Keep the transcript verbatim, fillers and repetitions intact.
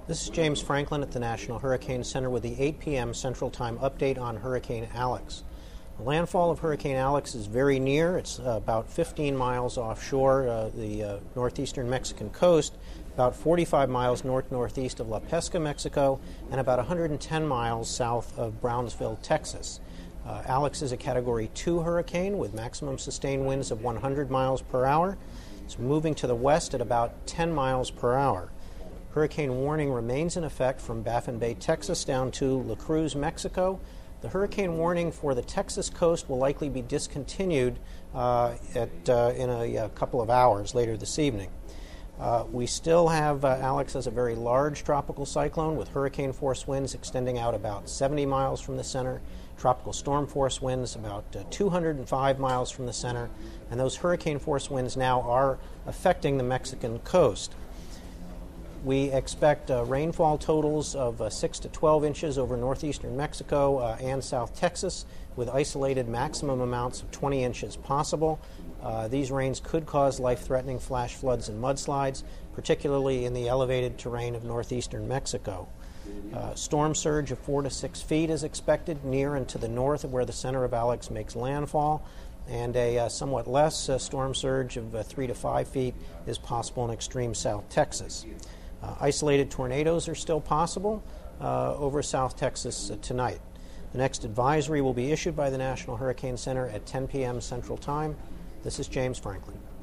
This is James Franklin at the National Hurricane Center with the eight p m Central Time update on Hurricane Alex. The landfall of Hurricane Alex is very near. It's uh, about fifteen miles offshore uh, the uh, northeastern Mexican coast, about forty-five miles north-northeast of La Pesca, Mexico, and about one hundred ten miles south of Brownsville, Texas. Uh, Alex is a Category two hurricane with maximum sustained winds of one hundred miles per hour. It's moving to the west at about ten miles per hour. Hurricane warning remains in effect from Baffin Bay, Texas, down to La Cruz, Mexico. The hurricane warning for the Texas coast will likely be discontinued uh, at, uh, in a, a couple of hours later this evening. Uh, we still have uh, Alex as a very large tropical cyclone with hurricane force winds extending out about seventy miles from the center, tropical storm force winds about uh, two hundred five miles from the center, and those hurricane force winds now are affecting the Mexican coast. We expect uh, rainfall totals of uh, six to twelve inches over northeastern Mexico uh, and South Texas, with isolated maximum amounts of twenty inches possible. Uh, these rains could cause life-threatening flash floods and mudslides, particularly in the elevated terrain of northeastern Mexico. Uh, storm surge of four to six feet is expected near and to the north of where the center of Alex makes landfall, and a uh, somewhat less uh, storm surge of uh, three to five feet is possible in extreme South Texas. Uh, isolated tornadoes are still possible uh, over South Texas uh, tonight. The next advisory will be issued by the National Hurricane Center at ten p m Central Time. This is James Franklin.